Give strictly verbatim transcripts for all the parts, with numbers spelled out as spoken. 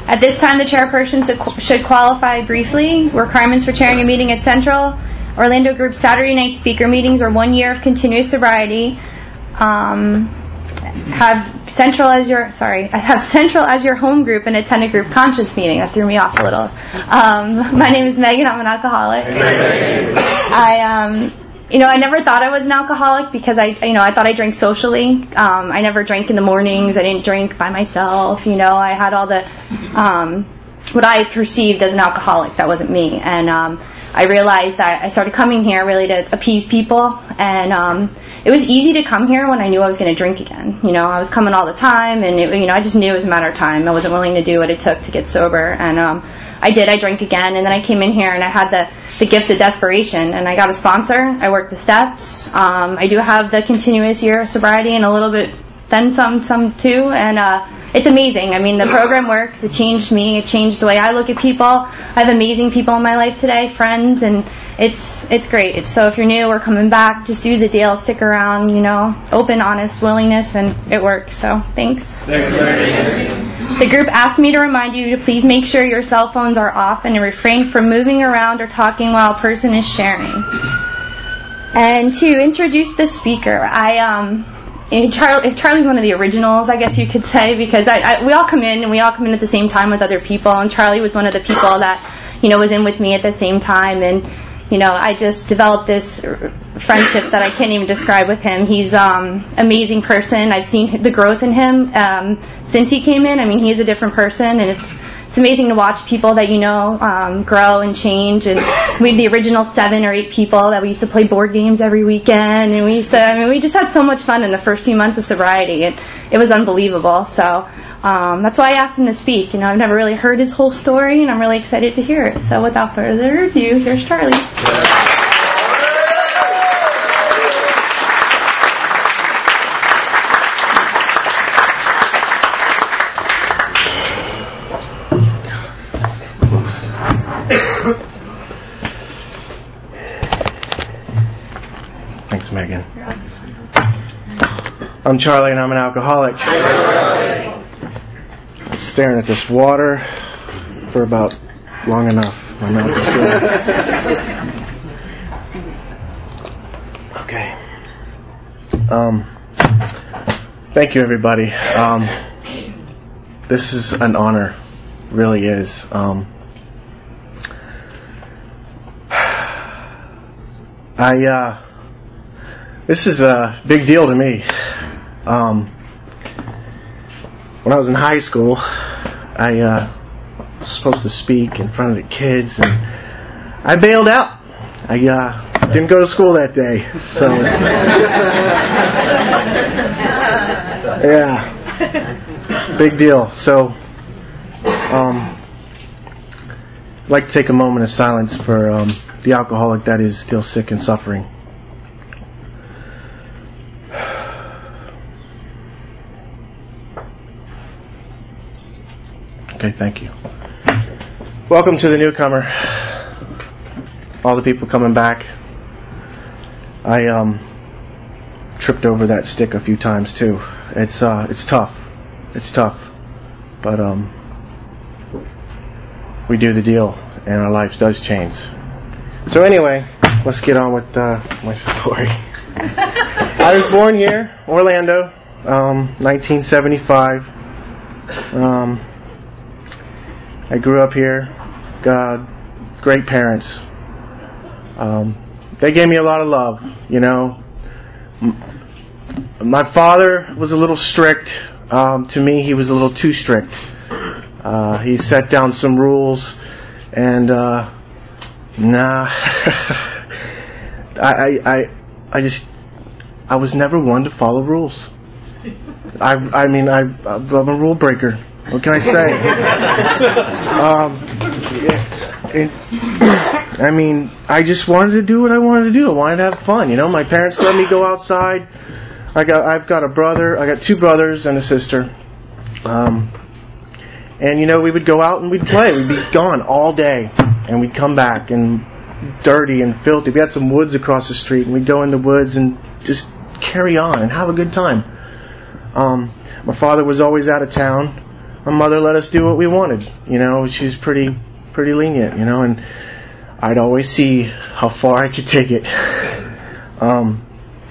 At this time, the chairperson should qualify briefly. Requirements for chairing a meeting at Central Orlando Group's Saturday night speaker meetings are one year of continuous sobriety. Um, have Central as your sorry, have Central as your home group and attend a group conscience meeting. That threw me off a little. Um, my name is Megan. I'm an alcoholic. I um. You know, I never thought I was an alcoholic because I, you know, I thought I drank socially. Um, I never drank in the mornings. I didn't drink by myself. You know, I had all the, um, what I perceived as an alcoholic. That wasn't me. And, um, I realized that I started coming here really to appease people. And, um, it was easy to come here when I knew I was going to drink again. You know, I was coming all the time and, it, you know, I just knew it was a matter of time. I wasn't willing to do what it took to get sober. And, um, I did. I drank again. And then I came in here and I had the, the gift of desperation, and I got a sponsor. I worked the steps. Um, I do have the continuous year of sobriety and a little bit then some, some too, and uh, it's amazing. I mean, the program works. It changed me. It changed the way I look at people. I have amazing people in my life today, friends, and it's it's great. It's, so if you're new or coming back, just do the deal. Stick around. You know, open, honest, willingness, and it works. So thanks. Thanks, Mary. The group asked me to remind you to please make sure your cell phones are off and to refrain from moving around or talking while a person is sharing. And to introduce the speaker, I um, Charlie, Charlie's one of the originals, I guess you could say, because I, I we all come in and we all come in at the same time with other people, and Charlie was one of the people that, you know, was in with me at the same time, and you know, I just developed this friendship that I can't even describe with him. He's um amazing person. I've seen the growth in him um, since he came in. I mean, he's a different person, and it's it's amazing to watch people that you know um, grow and change. And we had the original seven or eight people that we used to play board games every weekend, and we used to. I mean, we just had so much fun in the first few months of sobriety. It it was unbelievable. So um, that's why I asked him to speak. You know, I've never really heard his whole story, and I'm really excited to hear it. So without further ado, here's Charlie. Thanks, Megan. I'm Charlie, and I'm an alcoholic. I'm staring at this water for about long enough. My mouth is dry. Okay. Um, thank you, everybody. Um, this is an honor, really is. Um, I. Uh, This is a big deal to me. Um, when I was in high school, I uh, was supposed to speak in front of the kids, and I bailed out. I uh, didn't go to school that day. So, yeah, big deal. So, um, I'd like to take a moment of silence for um, the alcoholic that is still sick and suffering. Okay, thank you. Welcome to the newcomer. All the people coming back. I um tripped over that stick a few times too. It's uh it's tough. It's tough. But um we do the deal and our lives does change. So anyway, let's get on with uh, my story. I was born here, Orlando, um, nineteen seventy-five. Um I grew up here. God, great parents. Um, they gave me a lot of love, you know. My father was a little strict. Um, to me, he was a little too strict. Uh, he set down some rules, and uh, nah, I, I, I, I just, I was never one to follow rules. I, I mean, I, I'm a rule breaker. What can I say? um, it, I mean, I just wanted to do what I wanted to do. I wanted to have fun. You know, my parents let me go outside. I got, I've got a brother. I got two brothers and a sister. Um, and you know, we would go out and we'd play. We'd be gone all day, and we'd come back and dirty and filthy. We had some woods across the street, and we'd go in the woods and just carry on and have a good time. Um, my father was always out of town. my mother let us do what we wanted. You know, she was pretty, pretty lenient, you know, and I'd always see how far I could take it. Um,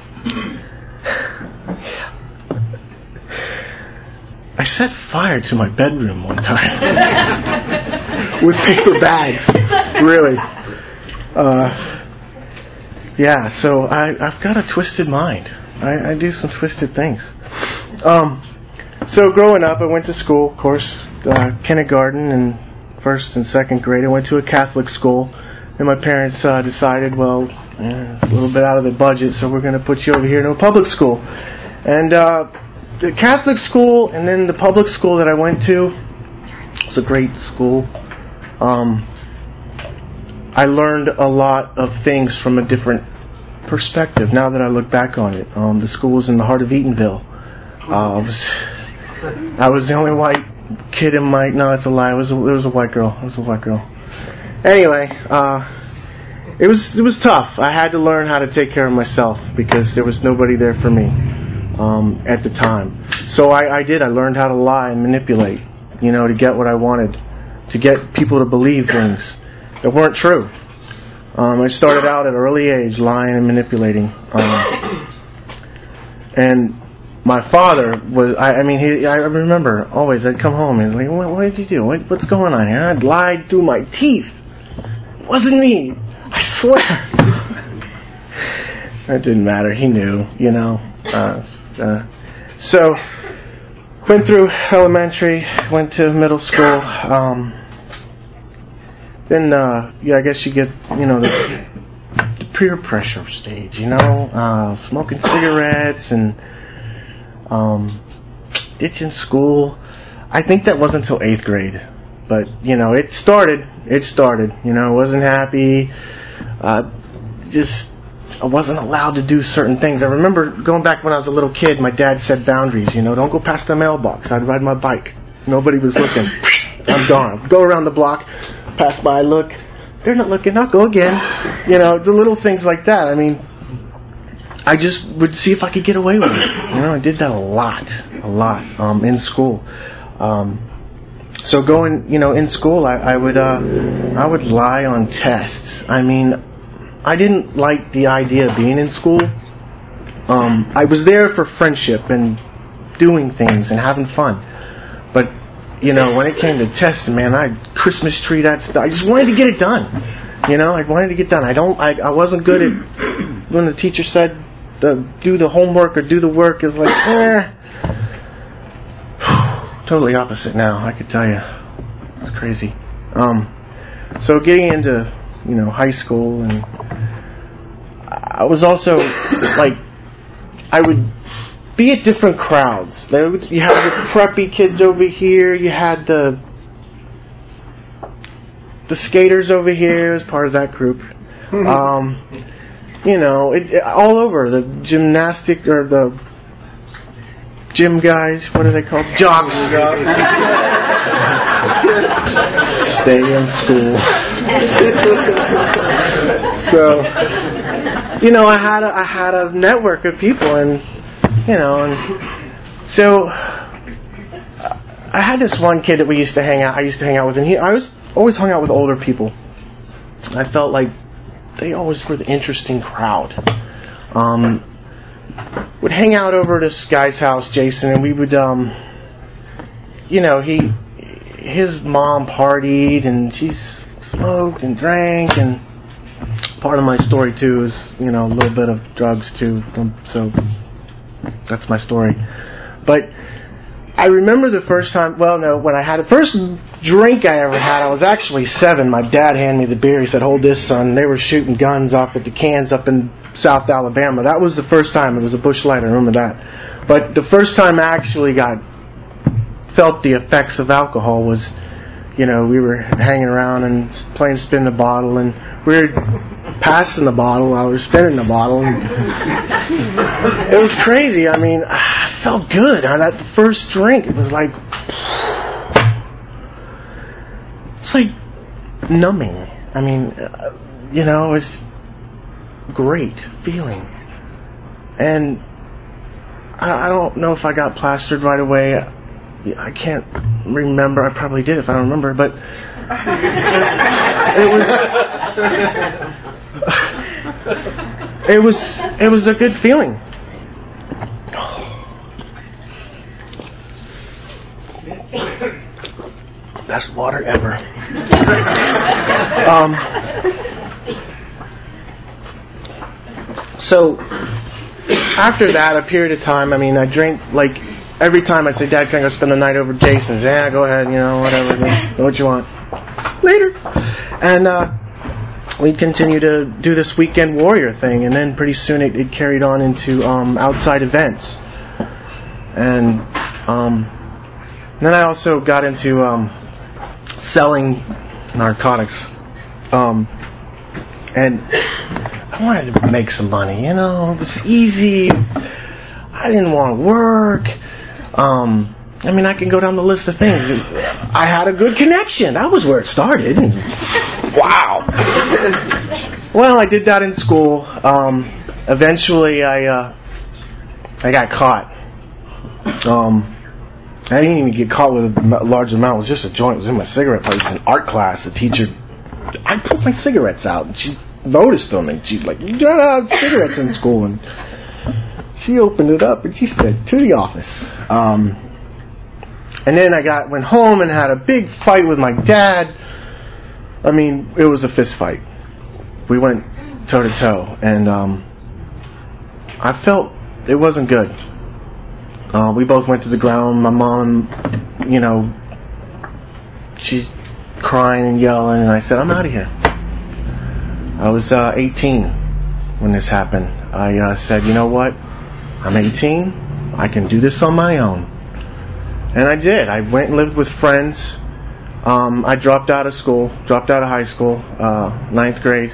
I set fire to my bedroom one time with paper bags. Really. Uh, yeah, so I, I've got a twisted mind. I, I do some twisted things. Um, so growing up, I went to school, of course, uh, kindergarten and first and second grade. I went to a Catholic school, and my parents uh, decided, well, eh, it's a little bit out of the budget, so we're going to put you over here to a public school. And uh, the Catholic school and then the public school that I went to was a great school. Um, I learned a lot of things from a different perspective now that I look back on it. Um, the school was in the heart of Eatonville. Uh, I was I was the only white kid in my... No, that's a lie. It was a, it was a white girl. It was a white girl. Anyway, uh, it was it was tough. I had to learn how to take care of myself because there was nobody there for me um, at the time. So I, I did. I learned how to lie and manipulate, you know, to get what I wanted, to get people to believe things that weren't true. Um, I started out at an early age lying and manipulating. Um, and my father was, I, I mean, he, I remember always, I'd come home and like, what, what did you do? What, what's going on here? I'd lied through my teeth. It wasn't me. I swear. It didn't matter. He knew, you know. Uh, uh, so, went through elementary, went to middle school. Um, then, uh, yeah, I guess you get, you know, the, the peer pressure stage, you know, uh, smoking cigarettes and um, ditching school. I think that wasn't until eighth grade. But, you know, it started. It started. You know, I wasn't happy. Uh, just, I wasn't allowed to do certain things. I remember going back when I was a little kid, my dad set boundaries. You know, don't go past the mailbox. I'd ride my bike. Nobody was looking. I'm gone. Go around the block, pass by, look. They're not looking. I'll go again. You know, the little things like that. I mean, I just would see if I could get away with it. You know, I did that a lot. A lot. Um, in school. Um, So going, you know, in school, I, I would, uh, I would lie on tests. I mean, I didn't like the idea of being in school. Um, I was there for friendship and doing things and having fun. But, you know, when it came to tests, man, I Christmas tree that stuff. I just wanted to get it done. You know, I wanted to get done. I don't, I, I wasn't good at when the teacher said, the, do the homework or do the work. It was like, eh. Totally opposite now, I could tell you. It's crazy. Um, so getting into, you know, high school, and I was also like, I would be at different crowds. There would, you had the preppy kids over here. You had the the skaters over here as part of that group. Um, you know, it, it, all over the gymnastic or the gym guys, what are they called? Jocks. Stay in school. So, you know, I had a, I had a network of people, and you know, and so I had this one kid that we used to hang out. I used to hang out with, and he, I was always hung out with older people. I felt like they always were the interesting crowd. Um. Would hang out over at this guy's house, Jason, and we would, um, you know, he, his mom partied, and she smoked and drank, and part of my story too is, you know, a little bit of drugs too. So that's my story. But I remember the first time. Well, no, when I had the first drink I ever had, I was actually seven. My dad handed me the beer. He said, "Hold this, son." They were shooting guns off at the cans up in South Alabama. That was the first time. It was a Busch Light. I remember that. But the first time I actually got felt the effects of alcohol was, you know, we were hanging around and playing spin the bottle, and we were passing the bottle while we were spinning the bottle. And it was crazy. I mean, I felt good on that first drink. It was like, it's like numbing. I mean, uh, you know, it was great feeling. And I, I don't know if I got plastered right away. I can't remember. I probably did if I don't remember, but it was it was it was a good feeling. Best water ever. um, so after that, a period of time, I mean, I drank like every time I'd say, "Dad, can I go spend the night over at Jason's?" Yeah, go ahead, you know, whatever, do what you want. Later. And uh, we'd continue to do this weekend warrior thing, and then pretty soon it, it carried on into um, outside events. And um, then I also got into um, selling narcotics. Um, and I wanted to make some money, you know, it was easy. I didn't want to work. Um, I mean, I can go down the list of things. I had a good connection. That was where it started. Wow. Well, I did that in school. Um, eventually, I uh, I got caught. Um, I didn't even get caught with a large amount. It was just a joint. It was in my cigarette pipe. It was in art class. The teacher, I put my cigarettes out, and she noticed them, and she's like, "You don't have cigarettes in school." And she opened it up, and she said, "To the office." Um, and then I got went home and had a big fight with my dad. I mean, it was a fist fight. We went toe to toe, and um, I felt it wasn't good. Uh, we both went to the ground. My mom, you know, she's crying and yelling, and I said, "I'm out of here." I was uh, eighteen when this happened. I uh, said, "You know what? I'm eighteen. I can do this on my own." And I did. I went and lived with friends. Um, I dropped out of school, dropped out of high school, uh, ninth grade,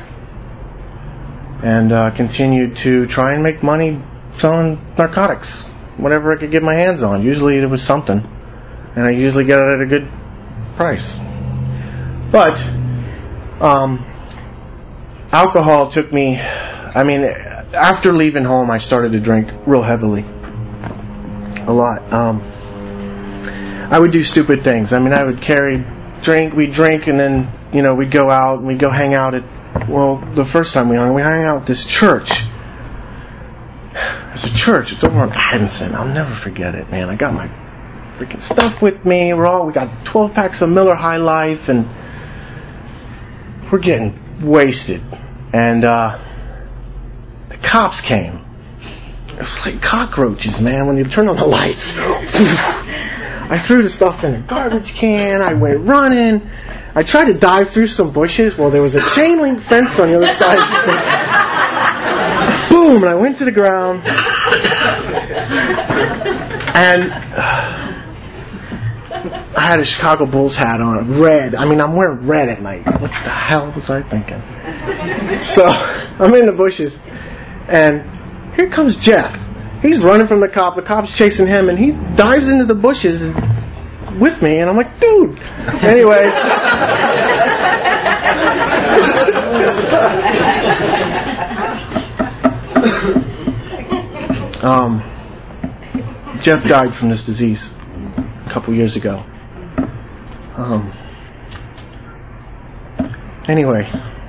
and uh, continued to try and make money selling narcotics, whatever I could get my hands on. Usually it was something, and I usually got it at a good price. But um, alcohol took me, I mean, after leaving home, I started to drink real heavily. A lot. Um, I would do stupid things. I mean, I would carry, drink, we'd drink, and then, you know, we'd go out, and we'd go hang out at, well, the first time we hung, we hung out at this church. It's a church. It's over on Addison. I'll never forget it, man. I got my freaking stuff with me. We're all, we got twelve packs of Miller High Life, and we're getting wasted. And, uh, the cops came. It was like cockroaches, man, when you turn on the lights. I threw the stuff in a garbage can. I went running. I tried to dive through some bushes. Well, there was a chain link fence on the other side of the bushes. Boom! And I went to the ground. And uh, I had a Chicago Bulls hat on, red. I mean, I'm wearing red at night. What the hell was I thinking? So I'm in the bushes, and here comes Jeff. He's running from the cop. The cop's chasing him, and he dives into the bushes with me, and I'm like, dude. Anyway. um, Jeff died from this disease a couple years ago. Um, anyway.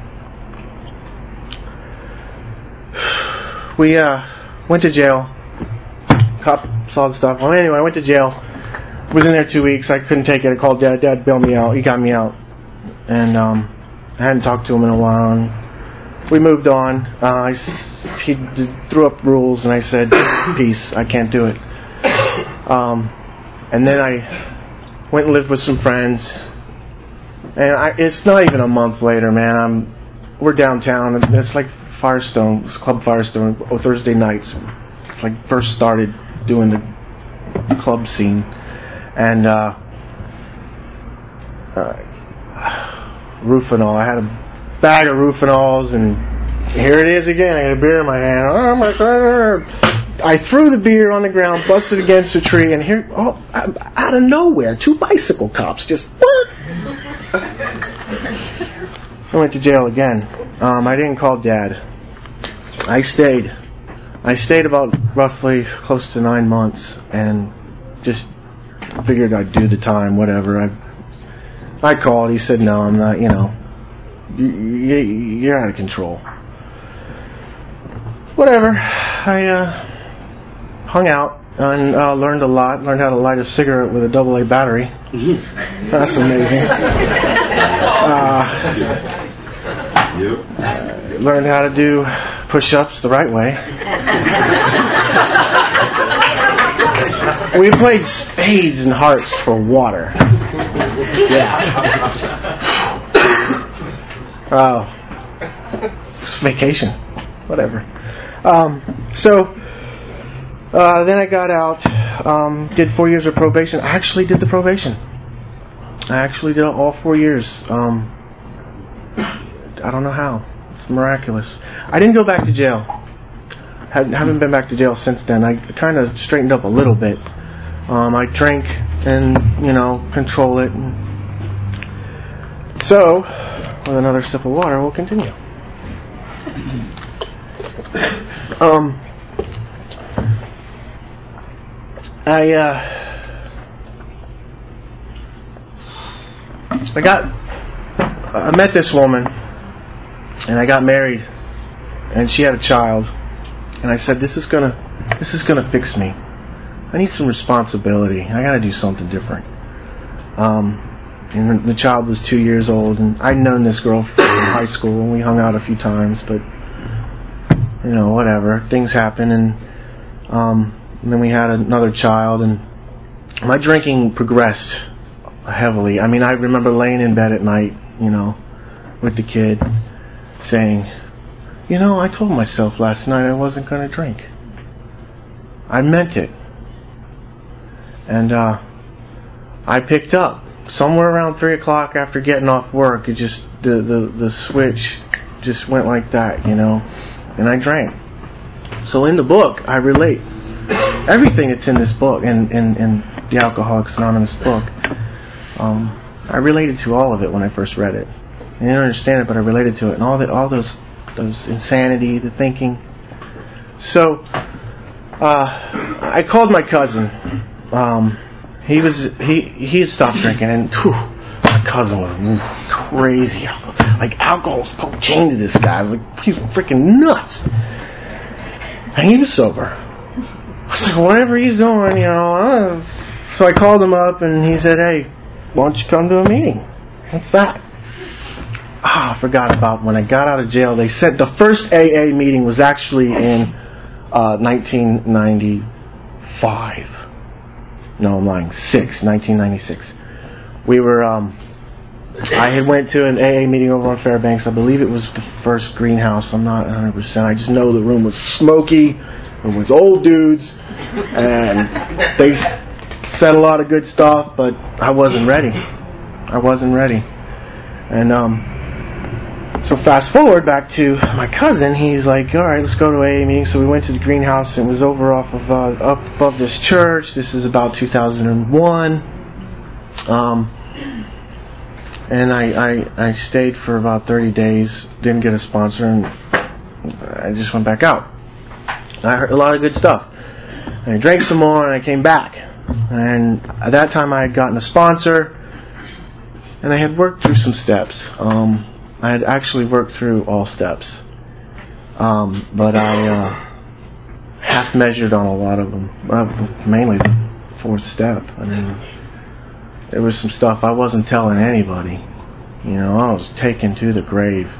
We uh, went to jail. Cop saw the stuff. Well, anyway, I went to jail. Was in there two weeks. I couldn't take it. I called Dad. Dad bailed me out. He got me out. And um, I hadn't talked to him in a while. And we moved on. Uh, I, he did, threw up rules, and I said, "Peace. I can't do it." Um, and then I went and lived with some friends. And I, it's not even a month later, man. I'm we're downtown. And it's like Firestone, it's Club Firestone, oh, Thursday nights. It's like first started doing the club scene, and uh, uh, Rufinol. I had a bag of Rufinols, and here it is again. I had a beer in my hand. Oh my God! I threw the beer on the ground, busted against a tree, and here, oh, out of nowhere, two bicycle cops just. What? I went to jail again. Um, I didn't call Dad. I stayed. I stayed about roughly close to nine months, and just figured I'd do the time, whatever. I I called. He said, no, I'm not, you know, you, you, you're out of control. Whatever. I uh, hung out and uh, learned a lot. Learned how to light a cigarette with a double A battery. That's amazing. Uh, Yep. Learned how to do push-ups the right way. We played spades and hearts for water. Yeah. Oh. It's vacation. Whatever. Um, so, uh, then I got out, um, did four years of probation. I actually did the probation. I actually did all four years. Um, I don't know how. It's miraculous. I didn't go back to jail. Had, haven't been back to jail since then. I kind of straightened up a little bit. Um, I drink and, you know, control it. And so, with another sip of water, we'll continue. Um, I, uh, I got, I met this woman, and I got married, and she had a child, and I said, this is gonna, this is gonna fix me. I need some responsibility. I gotta do something different. Um, and the child was two years old, and I'd known this girl from high school, and we hung out a few times, but, you know, whatever. Things happen, and, um, and then we had another child, and my drinking progressed heavily. I mean, I remember laying in bed at night, you know, with the kid, saying, you know, I told myself last night I wasn't going to drink. I meant it. And uh, I picked up somewhere around three o'clock after getting off work. It just the, the the switch just went like that, you know, and I drank. So in the book, I relate everything that's in this book, in in, in the Alcoholics Anonymous book. Um, I related to all of it when I first read it. I didn't understand it, but I related to it, and all the all those those insanity, the thinking. So uh, I called my cousin. Um, he was he he had stopped drinking, and whew, my cousin was whew, crazy. Like alcohol was cocaine to this guy. I was like, he's freaking nuts. And he was sober. I was like, whatever he's doing, you know. Uh, so I called him up, and he said, hey, why don't you come to a meeting? What's that? Ah, I forgot about when I got out of jail. They said the first A A meeting was actually in uh, nineteen ninety-five. No, I'm lying. Six, nineteen ninety-six. We were, um, I had went to an A A meeting over on Fairbanks. I believe it was the first greenhouse. I'm not one hundred percent. I just know the room was smoky. It was old dudes. And they said a lot of good stuff, but I wasn't ready. I wasn't ready. And, um, so fast forward back to my cousin. He's like, all right, let's go to A A meeting. So we went to the greenhouse. It was over off of uh, up above this church. This is about two thousand one. Um, and I, I I stayed for about thirty days. Didn't get a sponsor, and I just went back out. I heard a lot of good stuff. And I drank some more, and I came back. And at that time, I had gotten a sponsor, and I had worked through some steps. Um, I had actually worked through all steps, um, but I uh, half measured on a lot of them, uh, mainly the fourth step. I mean, there was some stuff I wasn't telling anybody. You know, I was taken to the grave.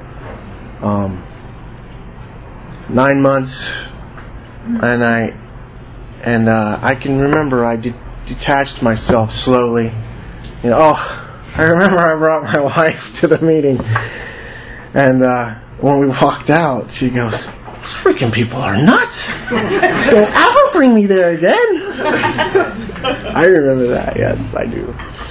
Um, nine months, and I and uh, I can remember I de- detached myself slowly. You know, oh. I remember I brought my wife to the meeting, and uh, when we walked out, she goes, those freaking people are nuts. Don't ever bring me there again. I remember that. Yes, I do.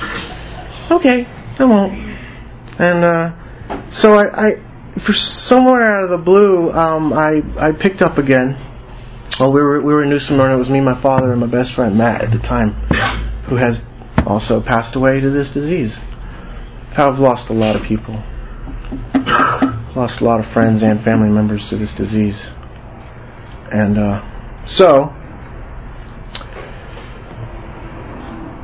Okay, I won't. And uh, so I, I, for somewhere out of the blue, um, I, I picked up again. Well, we were we were in New Smyrna. It was me, my father, and my best friend Matt at the time, who has also passed away to this disease. I've lost a lot of people. Lost a lot of friends and family members to this disease. And uh, so,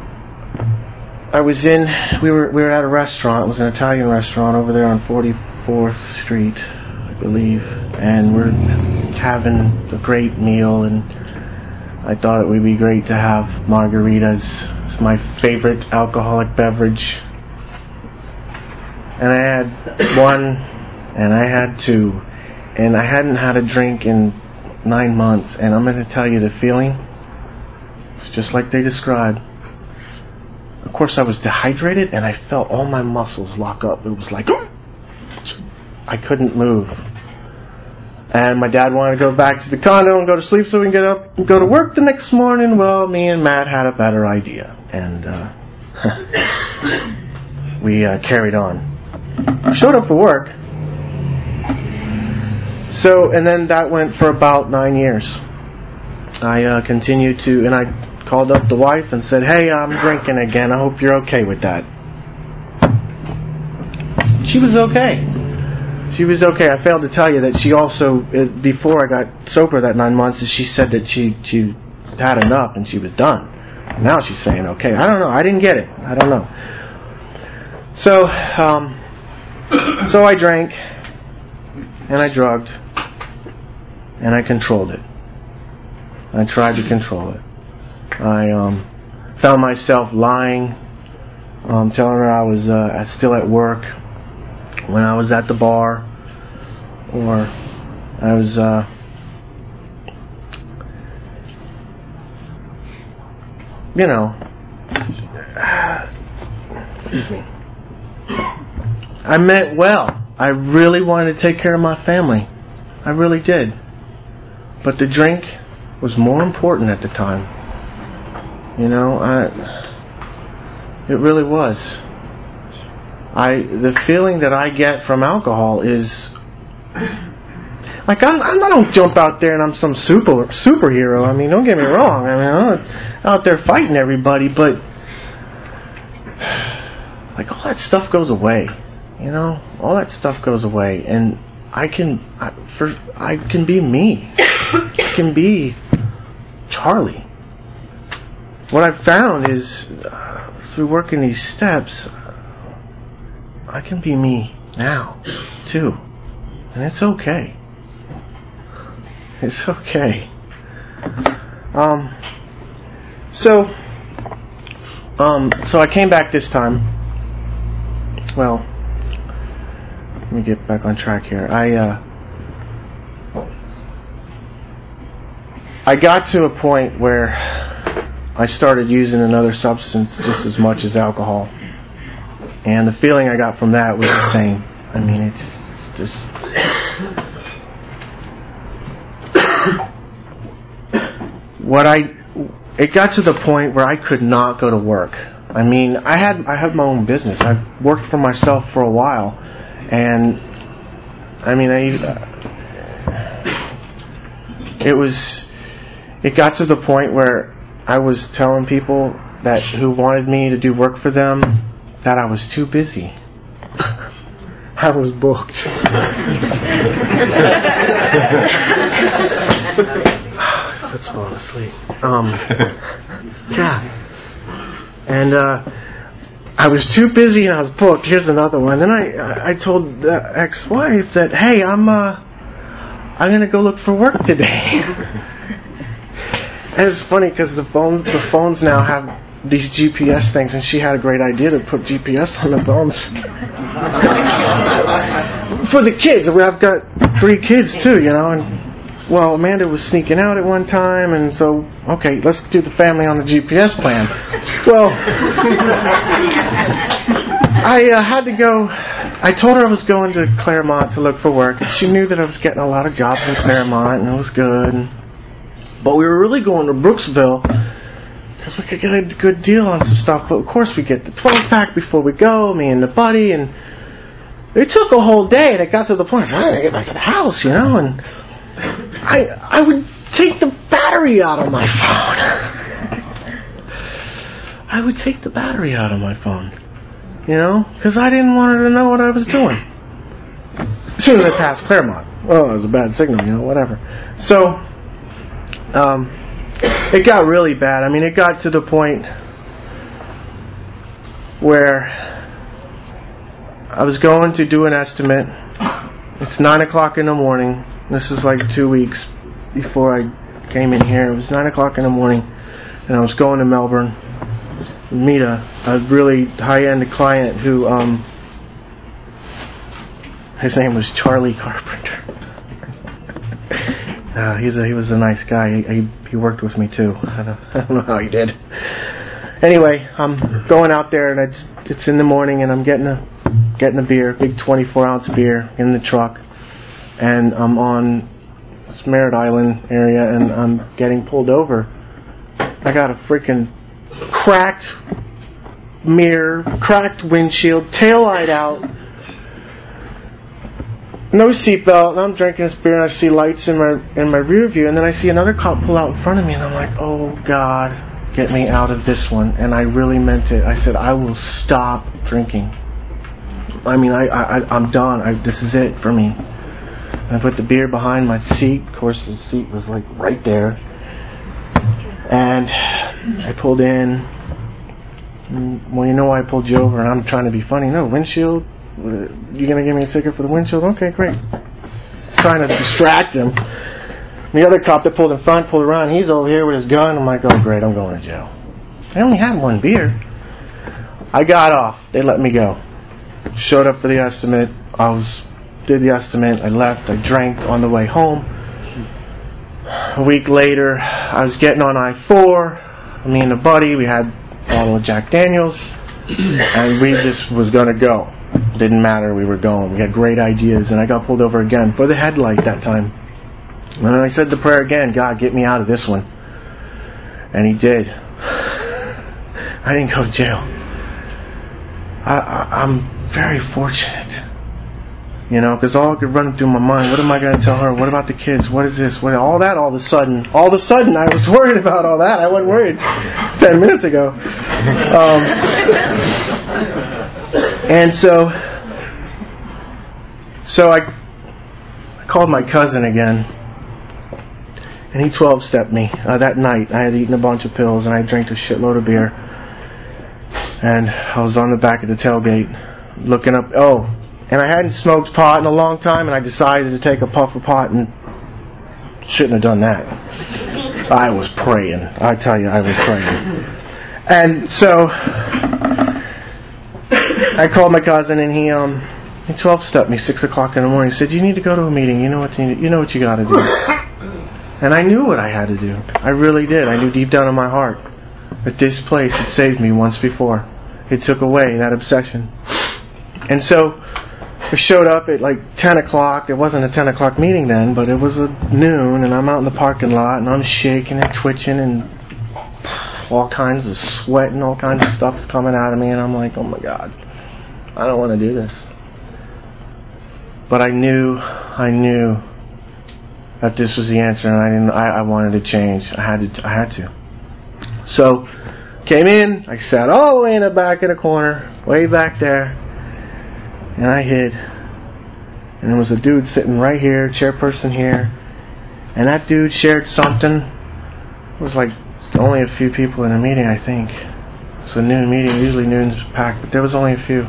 I was in, we were we were at a restaurant. It was an Italian restaurant over there on forty-fourth Street, I believe, and we're having a great meal, and I thought it would be great to have margaritas. It's my favorite alcoholic beverage. And I had one, and I had two, and I hadn't had a drink in nine months, and I'm going to tell you the feeling, it's just like they described. Of course, I was dehydrated, and I felt all my muscles lock up. It was like, I couldn't move. And my dad wanted to go back to the condo and go to sleep so we can get up and go to work the next morning. Well, me and Matt had a better idea, and uh, we uh, carried on. I showed up for work. So, and then that went for about nine years. I uh, continued to, and I called up the wife and said, hey, I'm drinking again. I hope you're okay with that. She was okay. She was okay. I failed to tell you that she also, before I got sober that nine months, she said that she, she had enough and she was done. Now she's saying okay. I don't know. I didn't get it. I don't know. So, um, so I drank and I drugged and I controlled it. I tried to control it. I um, found myself lying, um, telling her I was uh, still at work when I was at the bar, or I was uh, you know, excuse me. I meant well. I really wanted to take care of my family. I really did. But the drink was more important at the time. You know, I, it really was. I the feeling that I get from alcohol is like I'm, I don't jump out there and I'm some super superhero. I mean, don't get me wrong. I mean, I'm not out there fighting everybody, but like all that stuff goes away. You know, all that stuff goes away, and I can, I, for I can be me. I can be Charlie. What I've found is uh, through working these steps, I can be me now too, and it's okay. It's okay. Um. So, um. So I came back this time. Well, let me get back on track here. I uh. I got to a point where I started using another substance just as much as alcohol, and the feeling I got from that was the same. I mean, it's, it's just what I. It got to the point where I could not go to work. I mean, I had I had my own business. I worked for myself for a while, and I mean, I. It was. It got to the point where I was telling people that who wanted me to do work for them that I was too busy. I was booked. Let's fall asleep. Um, yeah. And uh, I was too busy and I was booked. Here's another one. Then I I told the ex-wife that, hey, I'm uh I'm gonna go look for work today. And it's funny because the phone, the phones now have these G P S things, and she had a great idea to put G P S on the phones for the kids. I've got three kids too, you know. And well, Amanda was sneaking out at one time, and so okay, let's do the family on the G P S plan. Well, I uh, had to go. I told her I was going to Claremont to look for work, and she knew that I was getting a lot of jobs in Claremont, and it was good. And, but we were really going to Brooksville because we could get a good deal on some stuff. But of course, we get the twelve pack before we go, me and the buddy, and it took a whole day. And it got to the point, I said, I gotta get back to the house, you know. And I I would take the battery out of my phone. I would take the battery out of my phone, you know, because I didn't want her to know what I was doing. As soon as I passed Claremont, well, it was a bad signal, you know, whatever. So. Um, it got really bad. I mean, it got to the point where I was going to do an estimate. It's nine o'clock in the morning. This is like two weeks before I came in here. It was nine o'clock in the morning, and I was going to Melbourne to meet a, a really high-end client who, um, his name was Charlie Carpenter. uh, he's a, he was a nice guy. He, he, he worked with me too. I don't, I don't know how he did. Anyway, I'm going out there, and it's, it's in the morning, and I'm getting a getting a beer, big twenty-four ounce beer in the truck, and I'm on this Merritt Island area, and I'm getting pulled over. I got a freaking cracked mirror, cracked windshield, taillight out, no seatbelt, and I'm drinking this beer, and I see lights in my in my rear view, and then I see another cop pull out in front of me, and I'm like, oh God, get me out of this one. And I really meant it. I said, I will stop drinking. I mean, I, I, I'm done. I, this is it for me. I put the beer behind my seat. Of course, the seat was like right there. And I pulled in. Well, you know why I pulled you over? And I'm trying to be funny. No, windshield. You're going to give me a ticket for the windshield? Okay, great. Trying to distract him. The other cop that pulled in front, pulled around. He's over here with his gun. I'm like, oh, great, I'm going to jail. I only had one beer. I got off. They let me go. Showed up for the estimate. I was did the estimate. I left. I drank on the way home. A week later, I was getting on I four. Me and a buddy, we had a bottle of Jack Daniels, and we just was going to go. Didn't matter. We were going. We had great ideas, and I got pulled over again for the headlight that time. And I said the prayer again, God, get me out of this one. And He did. I didn't go to jail. I, I, I'm very fortunate. You know, because all could run through my mind, what am I going to tell her? What about the kids? What is this? What, all that all of a sudden. All of a sudden, I was worried about all that. I wasn't worried ten minutes ago. Um, and so, so I, I called my cousin again. And he twelve-stepped me. Uh, that night, I had eaten a bunch of pills, and I drank a shitload of beer. And I was on the back of the tailgate, looking up. Oh, and I hadn't smoked pot in a long time, and I decided to take a puff of pot, and shouldn't have done that. I was praying. I tell you, I was praying. And so, I called my cousin, and he um he twelve-stepped me six o'clock in the morning. He said, "You need to go to a meeting. You know what you need, you know what you got to do." And I knew what I had to do. I really did. I knew deep down in my heart that this place had saved me once before. It took away that obsession. And so I showed up at like ten o'clock. It wasn't a ten o'clock meeting then, but it was a noon, and I'm out in the parking lot, and I'm shaking and twitching, and all kinds of sweat and all kinds of stuff is coming out of me, and I'm like, oh my God, I don't want to do this. But I knew, I knew that this was the answer, and I didn't. I, I wanted to change. I had to. I had to. So, came in. I sat all the way in the back of the corner, way back there, and I hid. And there was a dude sitting right here, chairperson here, and that dude shared something. It was like only a few people in the meeting, I think. It's a noon meeting. Usually noon's packed, but there was only a few.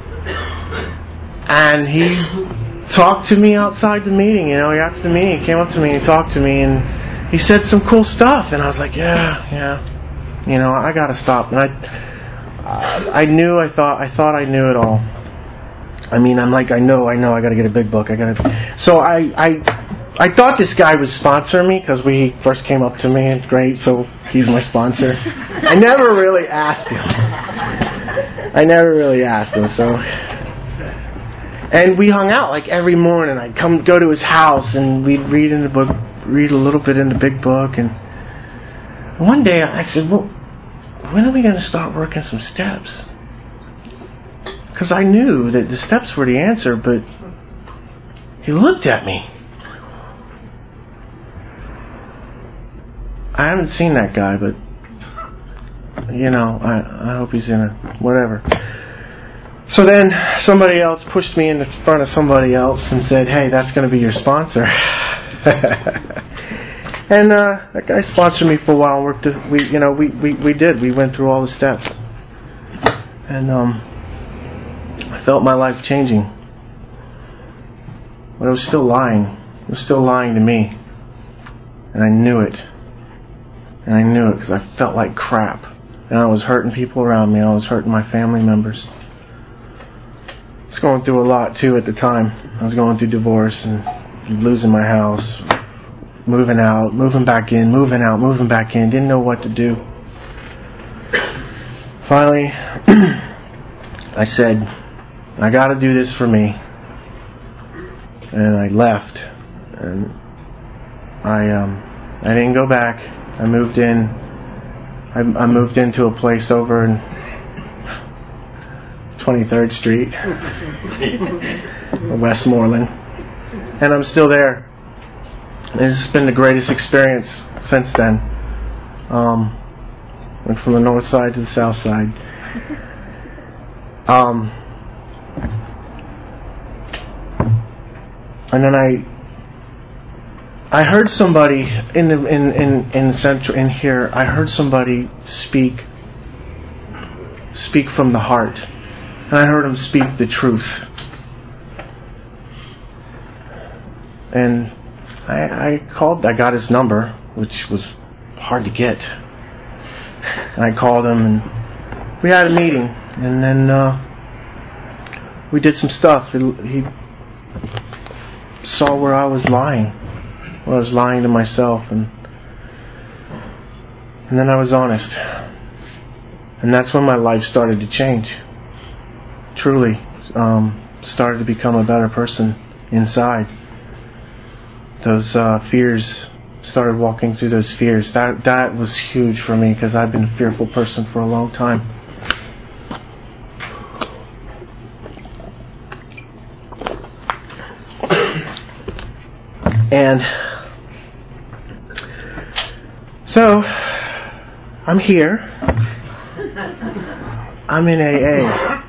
And he talked to me outside the meeting, you know, after the meeting, he came up to me and talked to me, and he said some cool stuff, and I was like, yeah, yeah, you know, I gotta stop. And I, I knew, I thought, I thought I knew it all. I mean, I'm like, I know, I know, I gotta get a big book, I gotta. So I, I, I thought this guy was sponsoring me because we first came up to me, and great, so he's my sponsor. I never really asked him. I never really asked him, so. And we hung out like every morning. I'd come go to his house, and we'd read in the book, read a little bit in the big book. And one day I said, "Well, when are we going to start working some steps?" Because I knew that the steps were the answer. But he looked at me. I haven't seen that guy, but you know, I I hope he's in a whatever. So then somebody else pushed me in front of somebody else and said, "Hey, that's going to be your sponsor." And uh, that guy sponsored me for a while. Worked, we, you know, we, we, we did. We went through all the steps, And um, I felt my life changing. But it was still lying. It was still lying to me. And I knew it. And I knew it because I felt like crap. And I was hurting people around me. I was hurting my family members. I was going through a lot too at the time. I was going through divorce and losing my house, moving out, moving back in, moving out, moving back in. Didn't know what to do. Finally, I said, I got to do this for me. And I left. And I um I didn't go back. I moved in. I, I moved into a place over in twenty-third Street, Westmoreland, and I'm still there. And it's been the greatest experience since then. Um, went from the north side to the south side. Um, and then I. I heard somebody in the in in in central in here. I heard somebody speak speak from the heart, and I heard him speak the truth. And I, I called. I got his number, which was hard to get. And I called him, and we had a meeting, and then uh, we did some stuff. He, he saw where I was lying. I was lying to myself, and and then I was honest, and that's when my life started to change. Truly, um, started to become a better person inside. Those uh, fears started walking through those fears. That that was huge for me because I've been a fearful person for a long time. And so, I'm here. I'm in A A.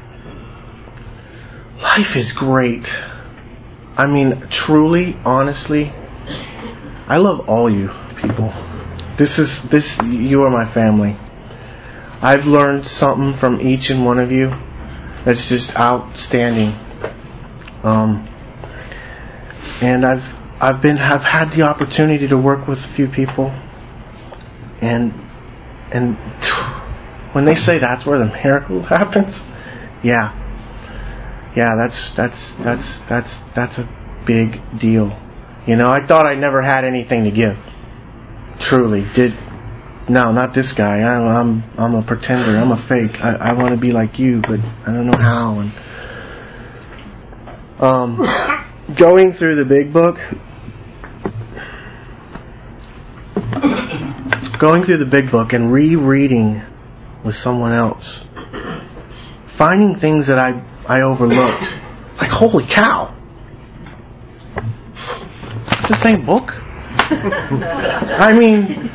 Life is great. I mean, truly, honestly, I love all you people. This is, this, you are my family. I've learned something from each and one of you that's just outstanding. Um, and I've, I've been, have had the opportunity to work with a few people. And and when they say that's where the miracle happens, yeah, yeah, that's that's that's that's that's a big deal. You know, I thought I never had anything to give. Truly, did no, not this guy. I'm I'm I'm a pretender. I'm a fake. I, I want to be like you, but I don't know how. And um, going through the big book. Going through the big book and rereading with someone else, finding things that I I overlooked, like holy cow, it's the same book. I mean,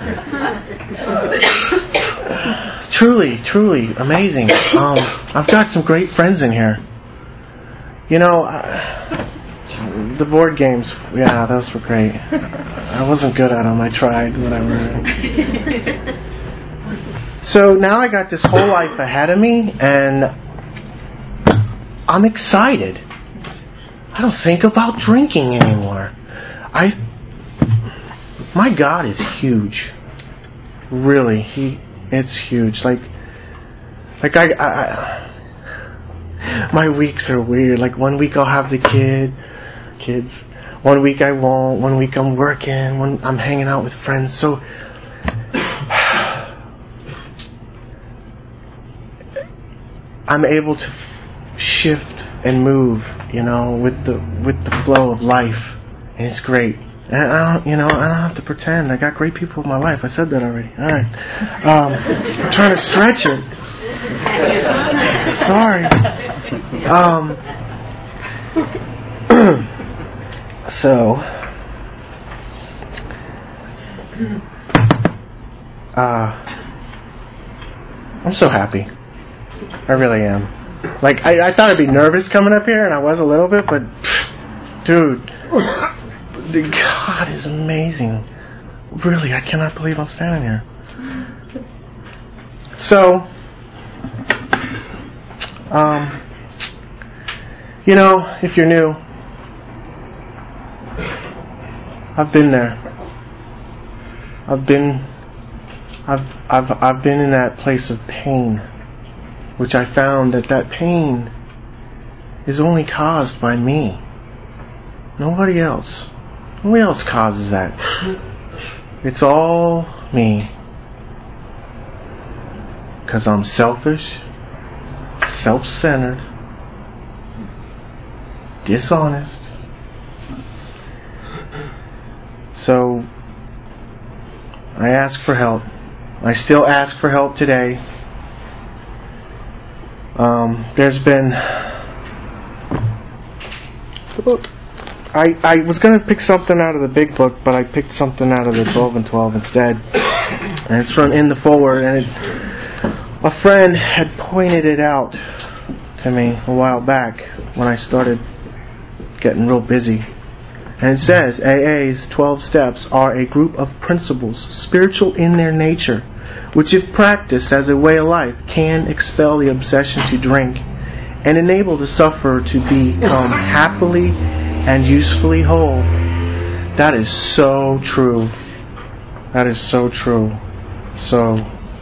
truly, truly amazing. Um, I've got some great friends in here. You know, uh, the board games, yeah, those were great. I wasn't good at them. I tried, whatever. So now I got this whole life ahead of me, and I'm excited. I don't think about drinking anymore. I, my God is huge. Really, he, it's huge. Like, like I, I, my weeks are weird. Like one week I'll have the kid, kids. One week I won't. One week I'm working. One I'm hanging out with friends. So I'm able to f- shift and move, you know, with the with the flow of life, and it's great. And I don't, you know, I don't have to pretend. I got great people in my life. I said that already. All right. Um, I'm trying to stretch it. Sorry. Um. So, uh, I'm so happy. I really am. Like, I, I thought I'd be nervous coming up here, and I was a little bit, but, dude, God is amazing. Really, I cannot believe I'm standing here. So, Um, you know, if you're new, I've been there. I've been, I've, I've, I've been in that place of pain, which I found that that pain is only caused by me. Nobody else. Nobody else causes that. It's all me. Because I'm selfish, self-centered, dishonest. So, I ask for help. I still ask for help today. Um, there's been... I, I was going to pick something out of the big book, but I picked something out of the twelve and twelve instead. And it's from In the Forward, and it, a friend had pointed it out to me a while back when I started getting real busy. And it says, A A's twelve steps are a group of principles, spiritual in their nature, which if practiced as a way of life, can expel the obsession to drink and enable the sufferer to become happily and usefully whole. That is so true. That is so true. So,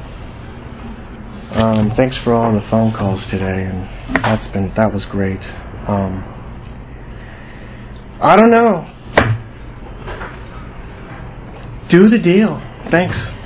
um, thanks for all the phone calls today, and that's been that was great. Um, I don't know. Do the deal. Thanks.